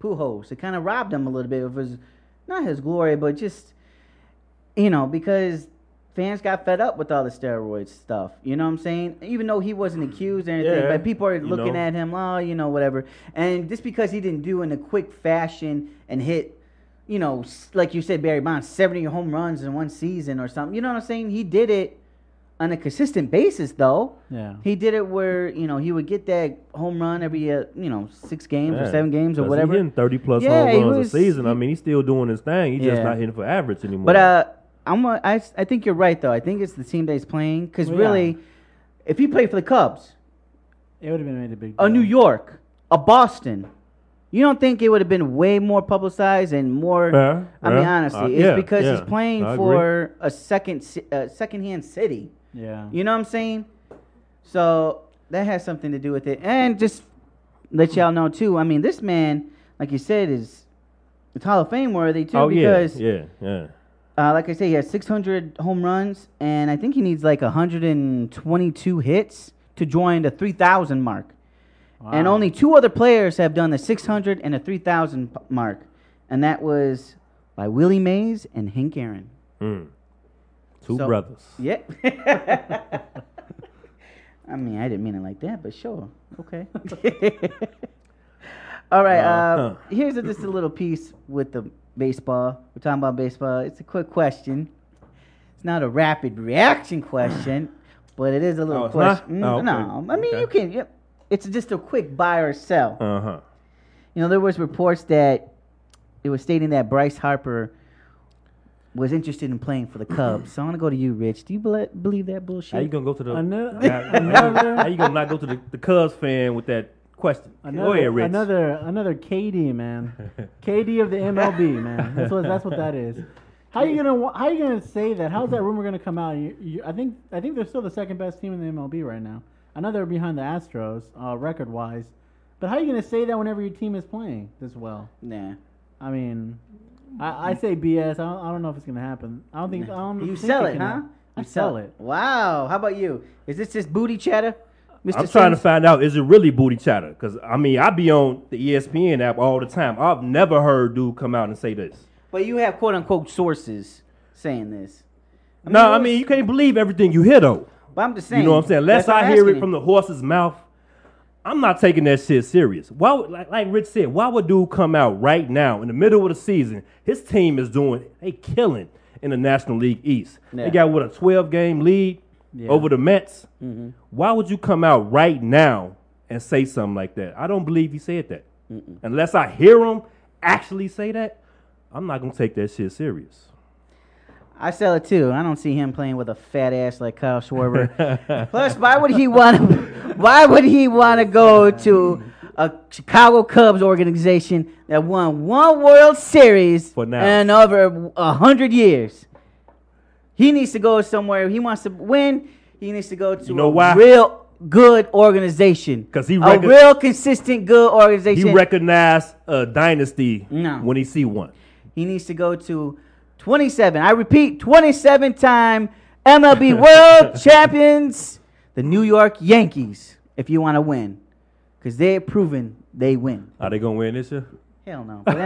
D: Pujols. It kind of robbed him a little bit of his, not his glory, but just, you know, because fans got fed up with all the steroid stuff. You know what I'm saying? Even though he wasn't accused or anything,
E: Yeah,
D: but people are looking
E: know.
D: at him, oh, you know, whatever. And just because he didn't do it in a quick fashion and hit, you know, s- like you said, Barry Bonds, seventy home runs in one season or something. You know what I'm saying? He did it on a consistent basis, though.
F: Yeah.
D: He did it where, you know, he would get that home run every, uh, you know, six games or
E: Yeah,
D: seven games or
E: 'cause
D: whatever.
E: He hitting thirty plus
D: Yeah, he
E: home runs
D: was-
E: a season. I
D: he-
E: mean, he's still doing his thing. He's just
D: Yeah.
E: not hitting for average anymore.
D: But uh, I'm a, I, s- I think you're right, though. I think it's the team that he's playing. Because
F: Well,
D: really,
F: yeah.
D: if he played for the Cubs,
F: It would have been made a big
D: a
F: deal.
D: New York, a Boston, you don't think it would have been way more publicized and more?
E: Yeah,
D: I mean,
E: yeah.
D: honestly,
E: Uh,
D: it's
E: yeah,
D: because
E: yeah.
D: he's playing
E: I agree.
D: for a second, ci- uh, second-hand city.
F: Yeah.
D: You know what I'm saying? So that has something to do with it. And just let y'all know, too, I mean, this man, like you said, is it's Hall of Fame worthy, too,
E: oh
D: because,
E: yeah, yeah, yeah.
D: Uh, like I say, he has six hundred home runs, and I think he needs like one hundred twenty-two hits to join the three thousand mark. And
F: Wow.
D: only two other players have done the six hundred and the three thousand p- mark, and that was by Willie Mays and Hank Aaron.
E: Mm. Two
D: So-
E: brothers.
D: Yeah. I mean, I didn't mean it like that, but sure. Okay. All right. Uh,
E: Uh-huh.
D: here's a, just a little piece with the baseball. We're talking about baseball. It's a quick question. It's not a rapid reaction question, but it is a little
E: Oh, it's not?
D: question.
E: Oh, okay.
D: No, I mean
E: Okay.
D: you can. Yep. It's just a quick buy or sell.
E: Uh huh.
D: You know, there was reports that it was stating that Bryce Harper was interested in playing for the Cubs. So I want to go to you, Rich. Do you bel believe that bullshit?
E: How you gonna go to the?
F: Ano-
E: how,
F: another-
E: how you gonna not go to the, the Cubs fan with that question?
F: Another,
E: go ahead, Rich.
F: another, another K D man, K D of the M L B man. That's what that's what that is. How you gonna wa- How you gonna say that? How's that rumor gonna come out? You, you, I think I think they're still the second best team in the M L B right now. I know they're behind the Astros uh, record wise, but how you gonna say that whenever your team is playing this well?
D: Nah.
F: I mean, I, I say B S. I don't, I don't know if it's gonna happen. I don't think. I don't
D: You
F: think
D: sell it,
F: can
D: huh?
F: happen. I
D: You
F: sell it.
D: Wow. How about you? Is this just booty chatter, Mister
E: I'm trying to
D: Sims?
E: find out, is it really booty chatter? Because, I mean, I be on the E S P N app all the time. I've never heard dude come out and say this.
D: But you have quote unquote sources saying this.
E: No, I
D: what's-
E: mean, you can't believe everything you hear, though.
D: But I'm just saying.
E: You know what I'm saying? Unless
D: that's what
E: I
D: I'm
E: hear
D: asking
E: it from
D: you.
E: the horse's mouth, I'm not taking that shit serious. Why would, like, like Rich said, why would dude come out right now in the middle of the season? His team is doing, they killing in the National League East.
D: Yeah.
E: They got, what, a twelve-game lead
F: Yeah.
E: over the Mets?
D: Mm-hmm.
E: Why would you come out right now and say something like that? I don't believe he said that. Unless I hear him actually say that, I'm not going to take that shit serious.
D: I sell it too. I don't see him playing with a fat ass like Kyle Schwarber. Plus, why would he want to? Why would he want to go to a Chicago Cubs organization that won one World Series
E: For now.
D: in over a hundred years? He needs to go somewhere. He wants to win. He needs to go to
E: You know
D: a
E: why?
D: real good organization.
E: 'Cause he
D: a
E: recog-
D: real consistent good organization.
E: He recognized a dynasty
D: No.
E: when he see one.
D: He needs to go to twenty-seven. I repeat, twenty-seven time M L B World Champions, the New York Yankees, if you want to win. Because they're proven they win.
E: Are they going to win this year?
D: Hell no. But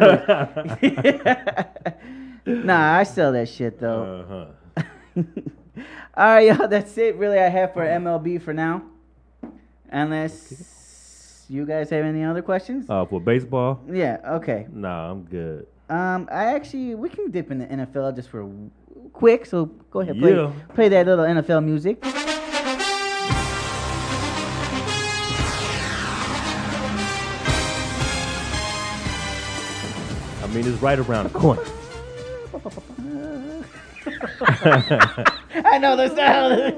D: anyway. Nah, I sell that shit, though.
E: Uh-huh.
D: All right, y'all. That's it, really, I have for M L B for now. Unless you guys have any other questions?
E: Uh, for baseball?
D: Yeah, okay.
E: Nah, I'm good.
D: Um, I actually we can dip in the N F L just for quick. So go ahead, play
E: Yeah.
D: play that little N F L music.
E: I mean, it's right around the corner.
D: I know the sound.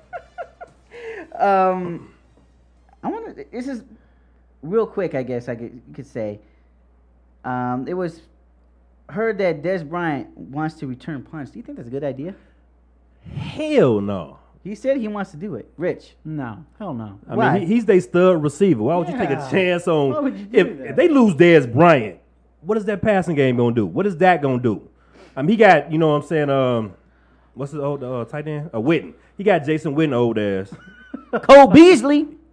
D: um, I want to. This is real quick. I guess I could you could say. Um, it was heard that Des Bryant wants to return punts. Do you think that's a good idea?
E: Hell no.
D: He said he wants to do it. Rich.
F: No, hell no.
E: I
D: Why?
E: mean, he, he's their stud receiver. Why would you take a
F: Yeah.
E: chance on
F: Why would you do
E: if,
F: that?
E: if they lose Dez Bryant? What is that passing game gonna do? What is that gonna do? I mean, he got you know what I'm saying. Um, what's his old uh, tight end? Uh, Witten. He got Jason Witten old ass.
D: Cole Beasley.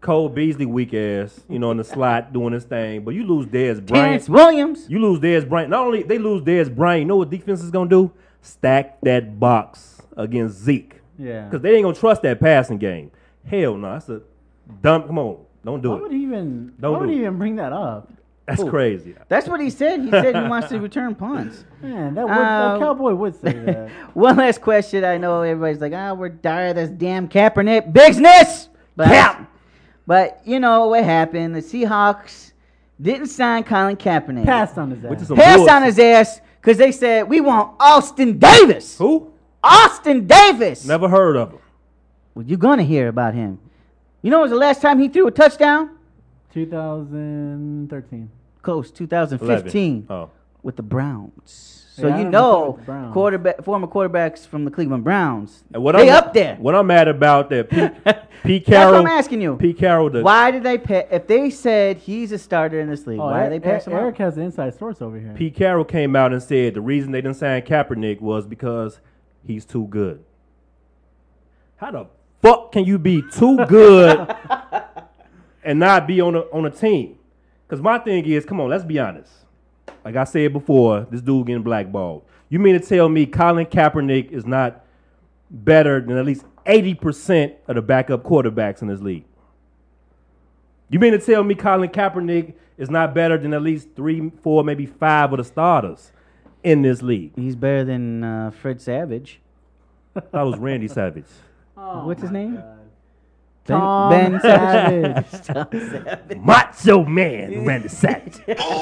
E: Cole Beasley weak ass, you know, in the slot doing his thing. But you lose Dez Bryant.
D: Terrence Williams.
E: You lose Dez Bryant. Not only they lose Dez Bryant, you know what defense is gonna do? Stack that box against Zeke.
F: Yeah.
E: Because they ain't gonna trust that passing game. Hell no, that's a dumb. Come on, don't do
F: Why
E: it.
F: would he even?
E: Don't
F: why would
E: do
F: he
E: it.
F: even bring that up?
E: That's
D: Ooh.
E: crazy.
D: That's what he said. He said he wants to return punts.
F: Man, that, would,
D: Um,
F: that cowboy would say that.
D: One last question. I know everybody's like, ah, we're tired of this damn Kaepernick business. But,
E: Cap.
D: but you know what happened? The Seahawks didn't sign Colin Kaepernick.
F: Passed on his ass.
E: Which is some
D: Passed
E: bullshit.
D: on his ass because they said, we want Austin Davis.
E: Who?
D: Austin Davis.
E: Never heard of him.
D: Well, you're going to hear about him. You know when was the last time he threw a touchdown?
F: twenty thirteen.
D: Close, two thousand fifteen.
E: Oh.
D: With the Browns. So
F: Yeah, I
D: you
F: don't
D: know
F: know with the Browns.
D: quarterback, former quarterbacks from the Cleveland Browns.
E: And what
D: they
E: I'm,
D: up there.
E: What I'm mad about that Pete, Pete
D: That's
E: Carroll.
D: what I'm asking you.
E: Pete Carroll. The,
D: Why did they pay? If they said he's a starter in this league,
F: Oh,
D: why
F: Eric,
D: did they pass him
F: Eric
D: up?
F: has the inside source over here.
E: Pete Carroll came out and said the reason they didn't sign Kaepernick was because he's too good. How the fuck can you be too good and not be on a on a team? Because my thing is, come on, let's be honest. Like I said before, this dude getting blackballed. You mean to tell me Colin Kaepernick is not better than at least eighty percent of the backup quarterbacks in this league? You mean to tell me Colin Kaepernick is not better than at least three, four, maybe five of the starters in this league?
D: He's better than uh, Fred Savage.
E: I thought it was Randy Savage.
F: Oh,
D: What's his
F: my
D: name?
F: God.
D: Ben-
F: Tom
D: Ben
F: Savage.
D: Tom Savage.
E: Macho Man Randy Savage.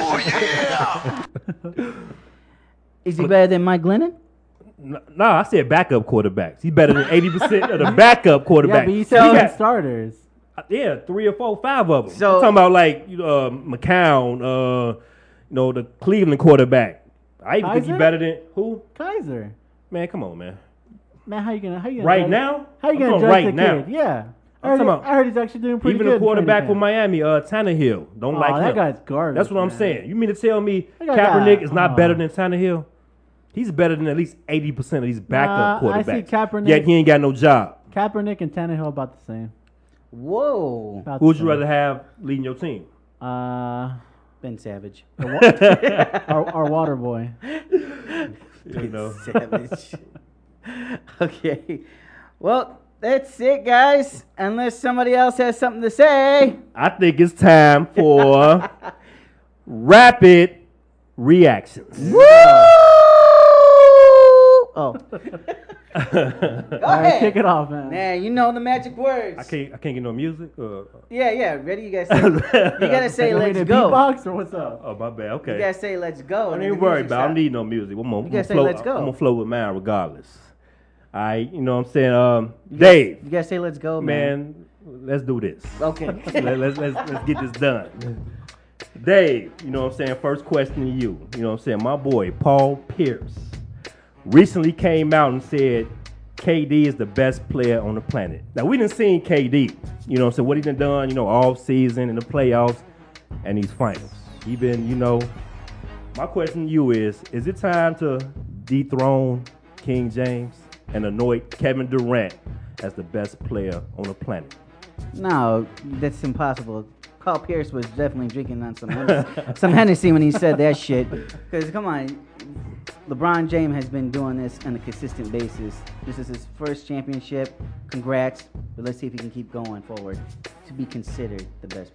D: Is he better than Mike Glennon?
E: No, nah, I said backup quarterbacks. He's better than eighty percent of the backup
F: Yeah,
E: quarterbacks.
F: but you
E: He
F: said
E: got-
F: starters.
E: yeah, three or four, five of them.
D: So-
E: I'm talking about like you know, uh, McCown, uh, you know, the Cleveland quarterback. I even think he's
F: Kaiser?
E: better than who?
F: Kaiser.
E: Man, come on, man.
F: Man, how you gonna how you gonna
E: Right
F: judge-
E: now?
F: How you
E: I'm
F: gonna
E: talking
F: judge
E: right
F: the
E: now.
F: kid? Yeah. I
E: I'm
F: heard,
E: talking about-
F: I heard he's actually doing pretty
E: Even
F: good.
E: the
F: in
E: quarterback
F: training
E: for
F: camp.
E: Miami, uh, Tannehill, don't
F: Oh,
E: like
F: that
E: him.
F: guy's garbage.
E: That's what I'm
F: man.
E: saying. You mean to tell me
F: That guy
E: Kaepernick
F: got-
E: is not
F: oh.
E: better than Tannehill? He's better than at least eighty percent of these backup
F: Nah, I see
E: quarterbacks.
F: Kaepernick-
E: Yet he ain't got no job.
F: Kaepernick and Tannehill about the same.
D: Whoa.
F: About
E: Who would
F: the
E: you
F: same.
E: rather have leading your team?
F: Uh,
D: Ben Savage.
F: our, our water boy.
E: You know.
D: Savage. Okay. Well, that's it, guys. Unless somebody else has something to say.
E: I think it's time for rapid reactions.
D: Woo! Oh. Go
F: All right,
D: ahead.
F: kick it off, man.
D: Man, you know the magic words.
E: I can't. I can't get no music. Uh,
D: Yeah, yeah. Ready? You guys say. You gotta say,
F: You want me
D: "Let's
F: to
D: go."
F: beatbox or what's up?
E: oh my bad.
D: You
E: Okay.
D: gotta say, "Let's go."
E: I
D: and
E: ain't
D: then the
E: worried
D: music
E: about. I don't
D: stops.
E: need no music. I'm gonna, I'm
D: gotta
E: gonna
D: say,
E: flow.
D: "Let's go."
E: I'm gonna flow with mine regardless. I, you know what I'm saying. Um, Dave,
D: You gotta say, "Let's go," man.
E: man, let's do this.
D: Okay.
E: Let, let's, let's let's get this done. Dave, you know what I'm saying? First question to you. You know what I'm saying? My boy, Paul Pierce, recently came out and said K D is the best player on the planet. Now, we done seen K D, you know what I'm saying? What he done done, you know, all season in the playoffs and these finals. He been, you know, my question to you is, is it time to dethrone King James and anoint Kevin Durant as the best player on the planet?
D: No, that's impossible. Paul Pierce was definitely drinking on some Hennessy, some Hennessy when he said that shit. Because, come on, LeBron James has been doing this on a consistent basis. This is his first championship. Congrats. But let's see if he can keep going forward to be considered the best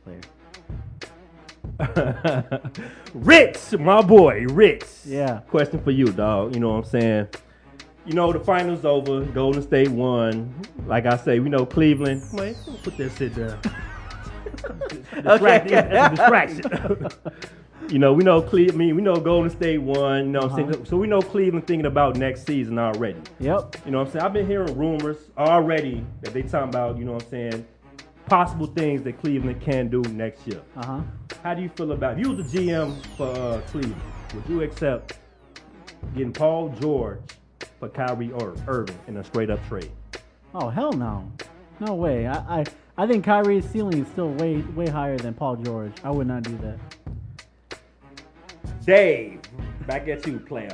D: player.
E: Rich, my boy, Rich.
F: Yeah.
E: Question for you, dog. You know what I'm saying? You know, the finals over. Golden State won. Like I say, we know Cleveland. Wait, put that shit down. Distraction. That's a distraction. You know, we know Cle- I mean, we know Golden State won. You know what I'm
F: Uh-huh.
E: saying? So we know Cleveland thinking about next season already.
F: Yep.
E: You know what I'm saying? I've been hearing rumors already that they talking about, you know what I'm saying, possible things that Cleveland can do next year.
F: Uh huh.
E: How do you feel about if you was the G M for uh, Cleveland? Would you accept getting Paul George for Kyrie Ir- Irving in a straight up trade?
F: Oh hell no, no way. I, I I think Kyrie's ceiling is still way way higher than Paul George. I would not do that.
E: Dave, back at you, player.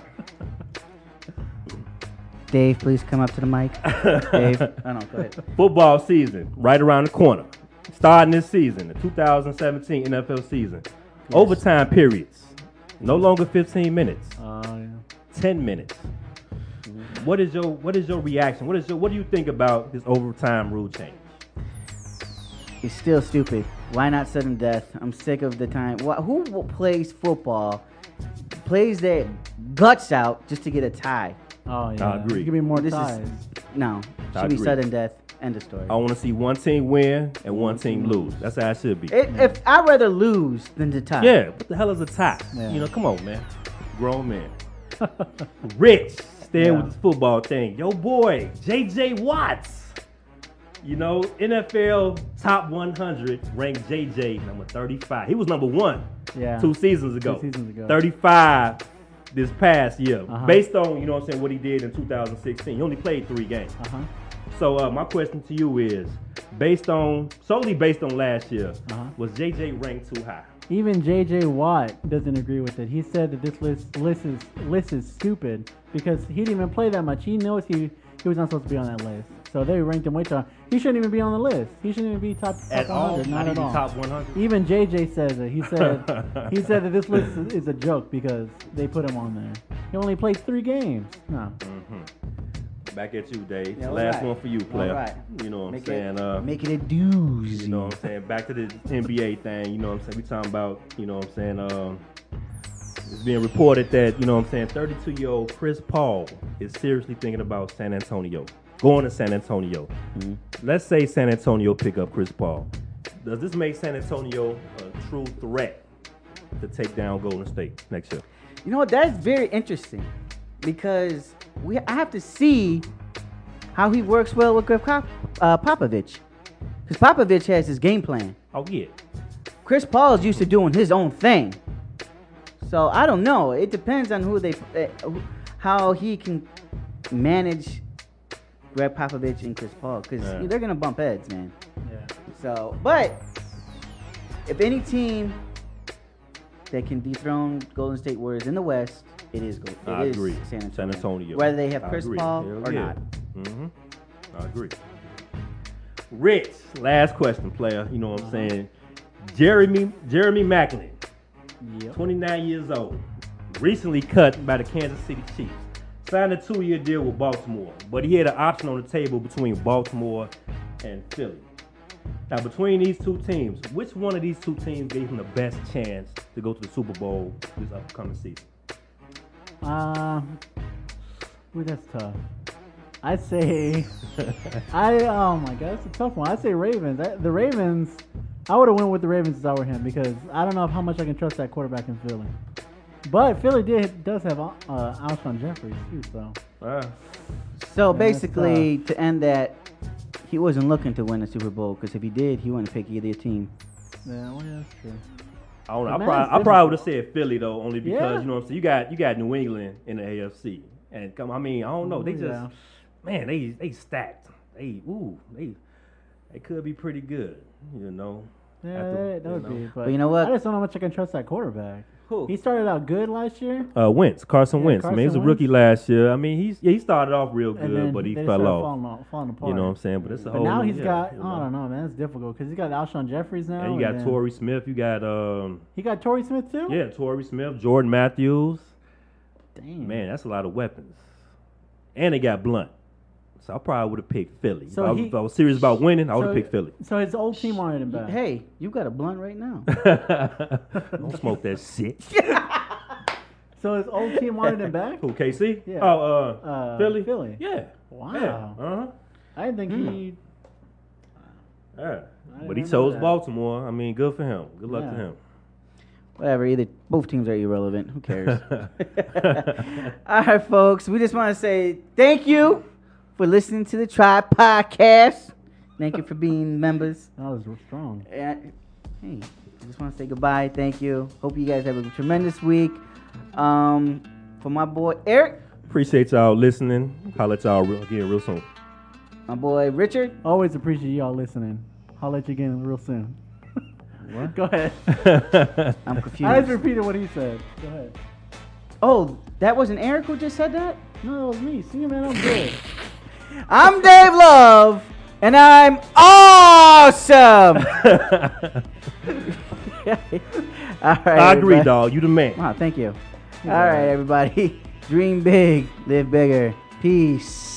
D: Dave, please come up to the mic. Dave. Oh, no, go ahead.
E: Football season right around the corner. starting this season, the two thousand seventeen N F L season, overtime periods, no longer fifteen minutes,
F: Oh yeah.
E: ten minutes. What is your what is your reaction? What is your what do you think about this overtime rule change?
D: It's still stupid. Why not sudden death? I'm sick of the time. Wh- Who w- plays football, plays their guts out just to get a tie?
F: Oh yeah.
E: I agree.
F: Give me more
D: This
F: ties.
D: is no.
E: I
D: Should be
E: agree.
D: sudden death. End of story.
E: I want to see one team win and one team lose. That's how it should be.
D: If, if I'd rather lose than to tie.
E: Yeah, what the hell is a tie?
F: Yeah.
E: You know, come on, man. Grown man. Rich, staying
F: Yeah.
E: with this football thing. Yo, boy, J J Watts. You know, N F L top one hundred ranked J J number thirty-five. He was number one
F: Yeah.
E: two seasons ago.
F: Two seasons ago.
E: thirty-five this past year.
F: Uh-huh.
E: Based on, you know what I'm saying, what he did in two thousand sixteen. He only played three games.
F: Uh huh.
E: So uh, my question to you is, based on, solely based on last year,
F: Uh-huh.
E: was J J ranked too high?
F: Even J J Watt doesn't agree with it. He said that this list list is list is stupid because he didn't even play that much. He knows he he was not supposed to be on that list. So they ranked him way too high. He shouldn't even be on the list. He shouldn't even be top, top
E: At all?
F: one hundred. Not,
E: Not
F: at
E: even
F: all.
E: top one hundred?
F: Even J J says it. He said he said that this list is, is a joke because they put him on there. He only played three games. No.
E: Back at you, Dave.
D: Yeah, all
E: Last
D: right.
E: one for you, player.
D: All right.
E: You know what I'm
D: Make
E: saying?
D: it,
E: uh,
D: making it doozy.
E: you know what I'm saying? Back to the N B A thing. You know what I'm saying? We talking about, you know what I'm saying? Um, it's being reported that, you know what I'm saying, thirty-two-year-old Chris Paul is seriously thinking about San Antonio, going to San Antonio.
D: Mm-hmm.
E: Let's say San Antonio pick up Chris Paul. Does this make San Antonio a true threat to take down Golden State next year?
D: You know what? That's very interesting because we I have to see how he works well with Greg Pop, uh, Popovich. Because Popovich has his game plan.
E: Oh, yeah.
D: Chris Paul's used to doing his own thing. So I don't know. It depends on who they, uh, how he can manage Greg Popovich and Chris Paul. Because
E: Yeah.
D: they're gonna bump heads, man.
F: Yeah.
D: So, but if any team that can dethrone Golden State Warriors in the West, it is Go- it
E: I
D: is
E: agree.
D: San Antonio.
E: San Antonio.
D: Whether they have
E: I
D: Chris
E: agree.
D: Paul
E: Hell
D: or
E: yeah.
D: not.
E: Mm-hmm. I agree. Rich, last question, player. You know what I'm saying? Jeremy Jeremy Macklin,
F: Yep.
E: twenty-nine years old, recently cut by the Kansas City Chiefs. Signed a two-year deal with Baltimore, but he had an option on the table between Baltimore and Philly. Now, between these two teams, which one of these two teams gave him the best chance to go to the Super Bowl this upcoming season?
F: Uh, ooh, that's tough. I'd say, I oh my god, that's a tough one. I'd say Ravens. I, the Ravens, I would have went with the Ravens if I were him because I don't know how much I can trust that quarterback in Philly. But Philly did does have uh, Alshon Jeffries too, so
E: Uh,
D: So
F: that's
D: basically, to end that, he wasn't looking to win the Super Bowl because if he did, he wouldn't pick either team.
F: yeah, well, yeah, that's true.
E: I don't know. I
F: But man,
E: probably,
F: it's
E: I probably would have said Philly though, only because
F: Yeah.
E: you know what I'm saying. You got you got New England in the A F C, and come. I mean, I don't know. They
F: Ooh,
E: just
F: yeah.
E: man, they they stacked. They ooh, they they could be pretty good. You know.
F: Yeah,
E: After-
F: that, that would
E: you know.
F: be. But
D: But you know what?
F: I just don't know how much I can trust that quarterback.
D: Who?
F: He started out good last year.
E: Uh, Wentz, Carson
F: Yeah,
E: Wentz. I mean, he was a
F: Carson
E: rookie
F: Wentz.
E: last year. I mean, he's yeah, he started off real
F: And
E: good,
F: then
E: but he
F: they
E: fell
F: started
E: off.
F: Falling, off- falling apart.
E: You know what I'm saying? But it's a
F: But
E: whole.
F: now he's
E: yeah,
F: got.
E: you
F: Oh, I
E: know.
F: don't know, man. It's difficult because he got Alshon Jeffries now.
E: And you got
F: then-
E: Torrey Smith. You got um
F: He got Torrey Smith too.
E: yeah, Torrey Smith, Jordan Matthews.
F: Damn.
E: Man, that's a lot of weapons. And they got Blunt. So I probably would have picked Philly.
F: So
E: if, I, was-
F: he-
E: if I was serious about winning, I would have
F: So-
E: picked Philly.
F: So his old team wanted him back.
D: Hey, you got a blunt right now.
E: Don't smoke that shit.
F: So his old team wanted him back.
E: Who, K C?
F: Yeah.
E: Oh, uh,
F: Uh,
E: Philly?
F: Philly.
E: Yeah.
F: Wow.
E: Yeah. Uh-huh.
F: I didn't think
E: Hmm.
F: he.
E: Yeah.
F: I
E: But he
F: didn't know
E: chose
F: that.
E: Baltimore. I mean, good for him. Good luck to
F: Yeah.
E: him.
D: Whatever, either both teams are irrelevant. Who cares? All right, folks. We just want to say thank you for listening to the Tribe Podcast. Thank you for being members.
F: That was strong.
D: And, hey, I just want to say goodbye. Thank you. Hope you guys have a tremendous week. Um, for my boy Eric,
E: Appreciate y'all listening. Holla at y'all real, again real soon.
D: my boy Richard,
F: Always appreciate y'all listening. I'll let you again real soon.
D: What?
F: Go ahead.
D: I'm confused.
F: I just repeated what he said. Go ahead.
D: Oh, that wasn't Eric who just said that?
F: No, it was me. See, man, I'm good.
D: I'm Dave Love, And I'm awesome. All right.
E: I agree,
D: everybody.
E: dog. You the man.
D: Wow, thank you. All right, everybody. Dream big, live bigger. Peace.